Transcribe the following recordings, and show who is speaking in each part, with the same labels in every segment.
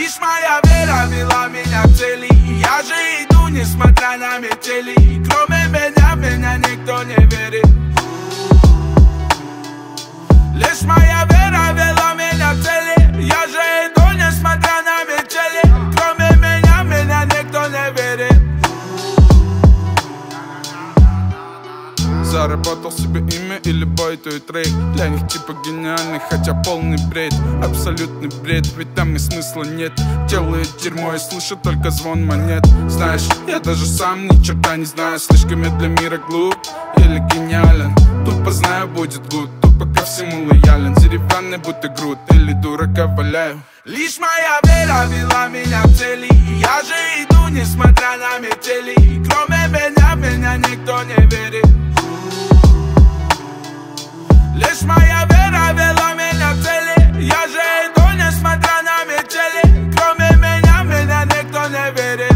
Speaker 1: Лишь моя вера вела меня к цели, и я же иду, несмотря на метели. И кроме меня никто не верит. Лишь моя вера вела меня к цели, я же иду, несмотря на метели. Кроме меня никто не верит. Заработал себе имя и любой твой трек для них типа гениальный, хотя полный бред. Абсолютный бред, ведь там и смысла нет. Делают дерьмо и слышат только звон монет. Знаешь, я даже сам ни черта не знаю. Слишком я для мира глуп или гениален. Тупо знаю, будет гуд, тупо ко всему лоялен. Деревянный будто груд или дурака валяю. Лишь моя вера вела меня к цели, и я же иду, несмотря на метели. И кроме меня никто не верит. Лишь моя вера вела меня к цели, я же иду, несмотря на метели. Кроме меня никто не верит.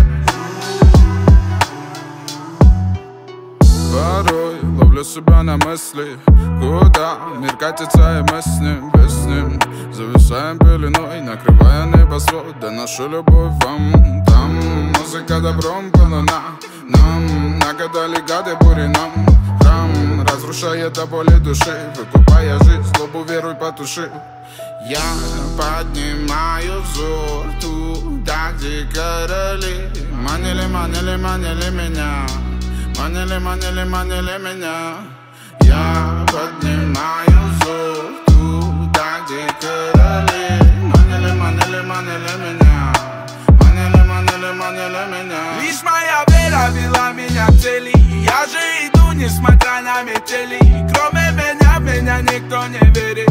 Speaker 1: Порой ловлю себя на мысли, куда мир катится, и мы с ним, без ним зависаем пеленой, накрывая небосвод. Да нашу любовь вам там. Музыка добром полна нам, нагадали гады бури нам. Храм разрушает до боли души, выкупая жизнь, злобу веруй потуши. Я поднимаю взор туда, где короли манили меня. Манили меня. Я поднимаю взор туда, где короли манили меня. Манили меня. Лишь моя вера вела меня к цели, и я же иду, несмотря на метели. И кроме меня никто не верит.